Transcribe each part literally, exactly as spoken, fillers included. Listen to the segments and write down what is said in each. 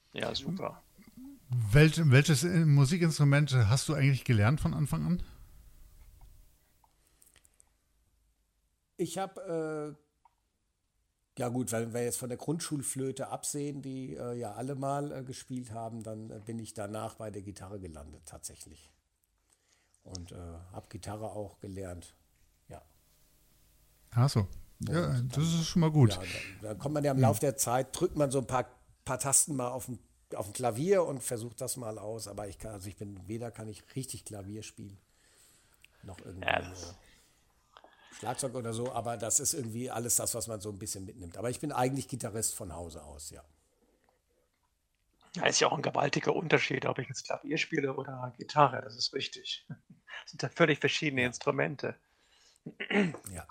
Ja, super. Welch, welches äh, Musikinstrument hast du eigentlich gelernt von Anfang an? Ich habe, äh, ja gut, wenn wir jetzt von der Grundschulflöte absehen, die äh, ja alle mal äh, gespielt haben, dann äh, bin ich danach bei der Gitarre gelandet tatsächlich. Und äh, habe Gitarre auch gelernt. Ja. Ach so. Ja, Und das dann, ist schon mal gut. ja, dann, dann kommt man ja im Hm. Laufe der Zeit, drückt man so ein paar, paar Tasten mal auf dem, auf dem Klavier und versucht das mal aus. Aber ich kann, also ich bin, weder kann ich richtig Klavier spielen, noch Ja, irgendwie äh, das, Schlagzeug oder so. Aber das ist irgendwie alles das, was man so ein bisschen mitnimmt. Aber ich bin eigentlich Gitarrist von Hause aus, ja. ja, ist ja auch ein gewaltiger Unterschied, ob ich jetzt Klavier spiele oder Gitarre, das ist richtig. Das sind ja völlig verschiedene Ja, Instrumente. ja.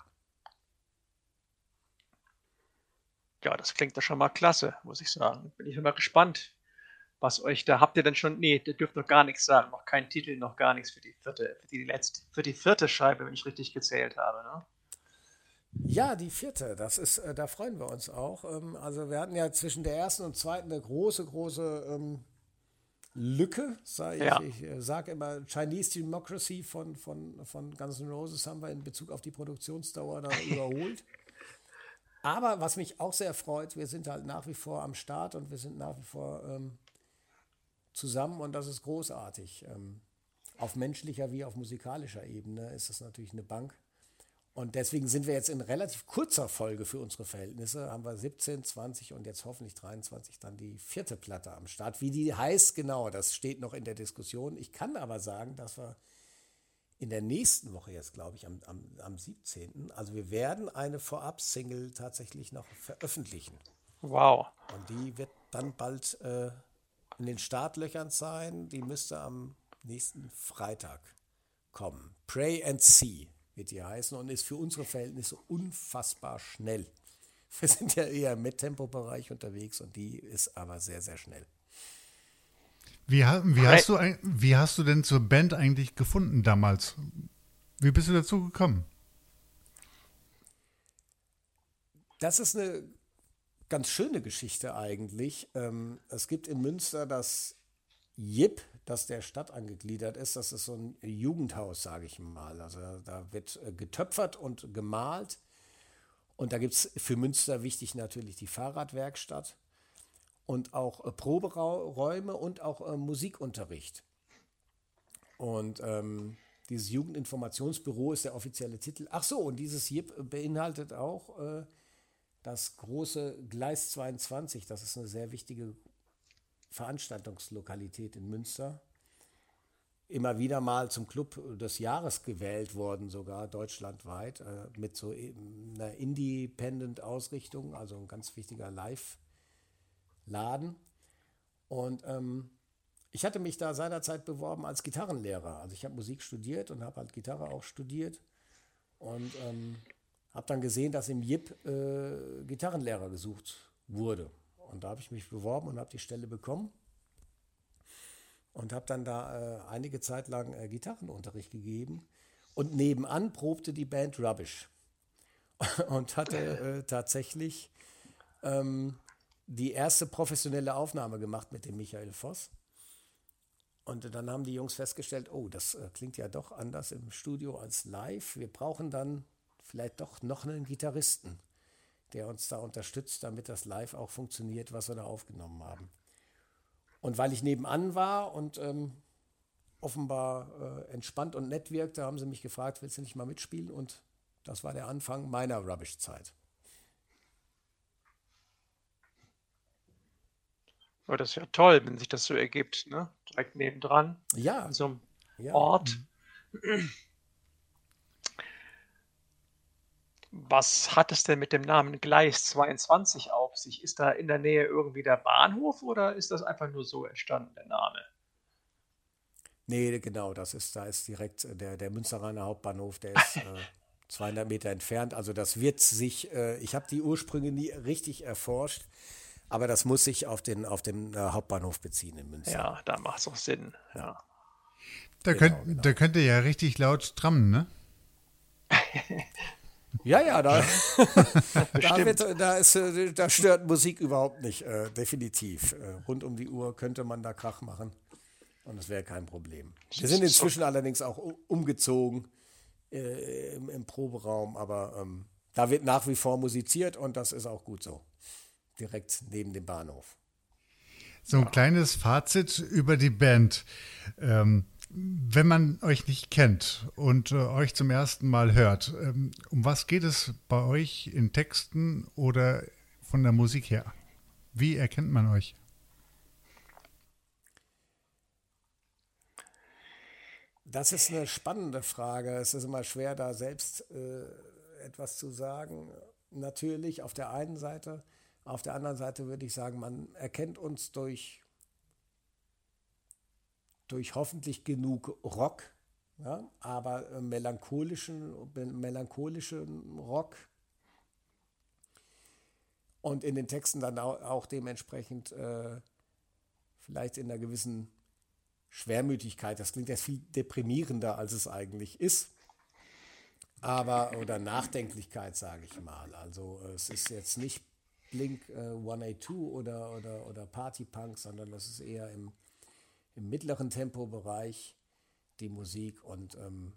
Ja, das klingt doch schon mal klasse, muss ich sagen. Bin ich schon mal gespannt, was euch da habt ihr denn schon? Nee, ihr dürft noch gar nichts sagen, noch keinen Titel, noch gar nichts für die vierte, für die letzte, für die vierte Scheibe, wenn ich richtig gezählt habe, ne? Ja, die vierte, das ist, äh, da freuen wir uns auch. Ähm, also wir hatten ja zwischen der ersten und zweiten eine große, große ähm, Lücke, sage ich. Ja, Ich äh, sage immer, Chinese Democracy von, von, von Guns N' Roses haben wir in Bezug auf die Produktionsdauer da überholt. Aber was mich auch sehr freut, wir sind halt nach wie vor am Start und wir sind nach wie vor ähm, zusammen und das ist großartig. Ähm, auf menschlicher wie auf musikalischer Ebene ist das natürlich eine Bank. Und deswegen sind wir jetzt in relativ kurzer Folge für unsere Verhältnisse. Haben wir siebzehn, zwanzig und jetzt hoffentlich dreiundzwanzig dann die vierte Platte am Start. Wie die heißt, genau, das steht noch in der Diskussion. Ich kann aber sagen, dass wir in der nächsten Woche jetzt, glaube ich, am, am, am siebzehnten. Also wir werden eine Vorab-Single tatsächlich noch veröffentlichen. wow. Und die wird dann bald äh, in den Startlöchern sein. Die müsste am nächsten Freitag kommen. Pray and See wird die heißen und ist für unsere Verhältnisse unfassbar schnell. Wir sind ja eher im Mittempo-Bereich unterwegs und die ist aber sehr, sehr schnell. Wie, ha- wie, Prä hast du, ein- wie hast du denn zur Band eigentlich gefunden damals? Wie bist du dazu gekommen? Das ist eine ganz schöne Geschichte eigentlich. Ähm, es gibt in Münster das Jip, das der Stadt angegliedert ist. Das ist so ein Jugendhaus, sage ich mal. Also da wird äh, getöpfert und gemalt. Und da gibt es für Münster wichtig natürlich die Fahrradwerkstatt und auch äh, Proberäume und auch äh, Musikunterricht. Und ähm, dieses Jugendinformationsbüro ist der offizielle Titel. Ach so, und dieses Jip beinhaltet auch äh, das große Gleis zweiundzwanzig. Das ist eine sehr wichtige Veranstaltungslokalität in Münster. Immer wieder mal zum Club des Jahres gewählt worden, sogar deutschlandweit, äh, mit so einer Independent-Ausrichtung, also ein ganz wichtiger Live-Laden. Und ähm, ich hatte mich da seinerzeit beworben als Gitarrenlehrer. Also ich habe Musik studiert und habe halt Gitarre auch studiert und ähm, habe dann gesehen, dass im Jip äh, Gitarrenlehrer gesucht wurde. Und da habe ich mich beworben und habe die Stelle bekommen und habe dann da äh, einige Zeit lang äh, Gitarrenunterricht gegeben. Und nebenan probte die Band Rubbish und hatte äh, tatsächlich ähm, die erste professionelle Aufnahme gemacht mit dem Michael Voss. Und dann haben die Jungs festgestellt, oh, das äh, klingt ja doch anders im Studio als live. Wir brauchen dann vielleicht doch noch einen Gitarristen, der uns da unterstützt, damit das live auch funktioniert, was wir da aufgenommen haben. Und weil ich nebenan war und ähm, offenbar äh, entspannt und nett wirkte, haben sie mich gefragt, willst du nicht mal mitspielen? Und das war der Anfang meiner Rubbish-Zeit. Aber das ist ja toll, wenn sich das so ergibt, ne? Direkt nebendran, in Ja, so einem ja. Ort. Was hat es denn mit dem Namen Gleis zweiundzwanzig auf sich? Ist da in der Nähe irgendwie der Bahnhof oder ist das einfach nur so entstanden, der Name? Nee, genau, das ist, da ist direkt äh, der, der Münsteraner Hauptbahnhof, der ist äh, zweihundert Meter entfernt. Also das wird sich, äh, ich habe die Ursprünge nie richtig erforscht, aber das muss sich auf den, auf den äh, Hauptbahnhof beziehen in Münster. Ja, da macht es auch Sinn. Ja. Da könnt, Genau, da genau. könnt ihr ja richtig laut strammen, ne? Ja, ja, da, da, Bestimmt. wird, da, ist, äh, da stört Musik überhaupt nicht, äh, definitiv. Äh, rund um die Uhr könnte man da Krach machen und es wäre kein Problem. Wir sind So, inzwischen allerdings auch u- umgezogen äh, im, im Proberaum, aber ähm, da wird nach wie vor musiziert und das ist auch gut so. Direkt neben dem Bahnhof. So ein kleines Fazit über die Band. Ähm, wenn man euch nicht kennt und äh, euch zum ersten Mal hört, ähm, um was geht es bei euch in Texten oder von der Musik her? Wie erkennt man euch? Das ist eine spannende Frage. Es ist immer schwer, da selbst äh, etwas zu sagen. Natürlich auf der einen Seite. Auf der anderen Seite würde ich sagen, man erkennt uns durch, durch hoffentlich genug Rock, ja, aber äh, melancholischen, melancholischen Rock und in den Texten dann auch, auch dementsprechend äh, vielleicht in einer gewissen Schwermütigkeit. Das klingt jetzt viel deprimierender, als es eigentlich ist. Aber, oder Nachdenklichkeit, sage ich mal. Also es ist jetzt nicht Blink äh, hundertzweiundachtzig oder, oder, oder Partypunk, sondern das ist eher im, im mittleren Tempobereich die Musik und ähm,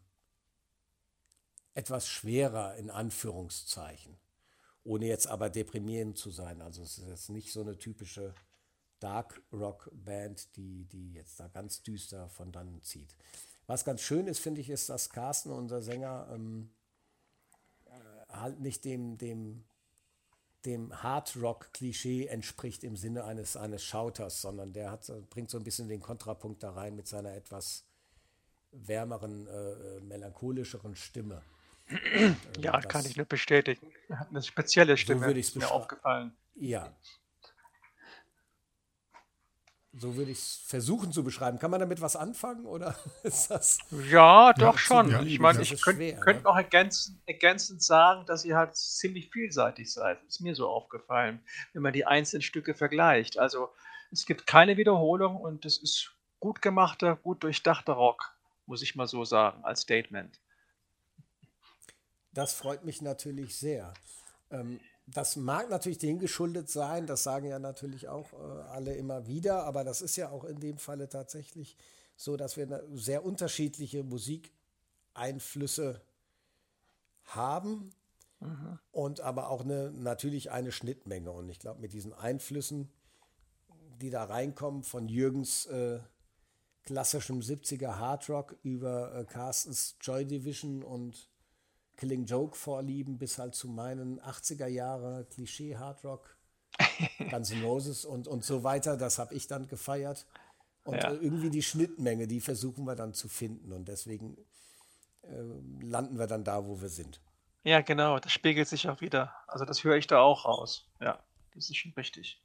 etwas schwerer in Anführungszeichen. Ohne jetzt aber deprimierend zu sein. Also es ist jetzt nicht so eine typische Dark Rock Band, die, die jetzt da ganz düster von dannen zieht. Was ganz schön ist, finde ich, ist, dass Carsten, unser Sänger, ähm, äh, halt nicht dem, dem, dem Hard Rock Klischee entspricht im Sinne eines, eines Shouters, sondern der hat, bringt so ein bisschen den Kontrapunkt da rein mit seiner etwas wärmeren, äh, melancholischeren Stimme. Und, ähm, Ja, kann das, ich nur bestätigen. Er hat eine spezielle so Stimme, würde ich es ist mir beschreiben. aufgefallen. Ja, so würde ich es versuchen zu beschreiben. Kann man damit was anfangen oder ist das Ja, Ja, doch schon. ja, Ich beliebig? meine, Das ich ist könnte schwer, könnt ne? noch ergänzend, ergänzend sagen, dass ihr halt ziemlich vielseitig seid. Ist mir so aufgefallen, wenn man die einzelnen Stücke vergleicht. Also es gibt keine Wiederholung und es ist gut gemachter, gut durchdachter Rock, muss ich mal so sagen, als Statement. Das freut mich natürlich sehr. Ähm, das mag natürlich dem geschuldet sein, das sagen ja natürlich auch äh, alle immer wieder, aber das ist ja auch in dem Falle tatsächlich so, dass wir eine sehr unterschiedliche Musikeinflüsse haben Mhm. und aber auch eine, natürlich eine Schnittmenge. Und ich glaube, mit diesen Einflüssen, die da reinkommen, von Jürgens äh, klassischem siebziger Hardrock über äh, Carstens Joy Division und Killing Joke Vorlieben bis halt zu meinen achtziger Jahre Klischee Hardrock, Guns N' Roses und, und so weiter, das habe ich dann gefeiert. Und äh, Ja. irgendwie die Schnittmenge, die versuchen wir dann zu finden und deswegen äh, landen wir dann da, wo wir sind. Ja, genau, das spiegelt sich auch wieder. Also das höre ich da auch raus. Ja, das ist schon richtig.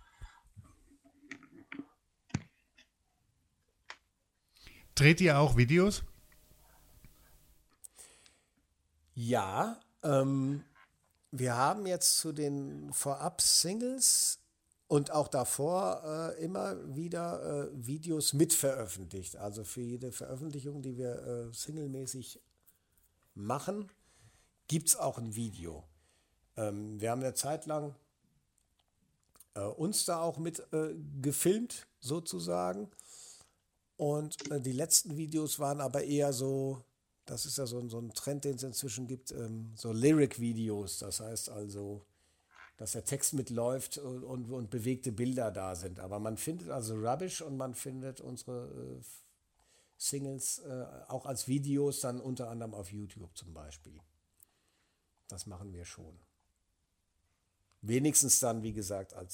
Dreht ihr auch Videos? Ja, ähm, wir haben jetzt zu den Vorab-Singles und auch davor äh, immer wieder äh, Videos mitveröffentlicht. Also für jede Veröffentlichung, die wir äh, singlemäßig machen, gibt es auch ein Video. Ähm, wir haben eine Zeit lang äh, uns da auch mit äh, gefilmt, sozusagen. Und äh, die letzten Videos waren aber eher so, das ist ja so, ein- so ein Trend, den es inzwischen gibt, ähm, so Lyric-Videos. Das heißt also, dass der Text mitläuft und, und, und bewegte Bilder da sind. Aber man findet also Rubbish und man findet unsere äh, Singles äh, auch als Videos dann unter anderem auf YouTube zum Beispiel. Das machen wir schon. Wenigstens dann, wie gesagt, als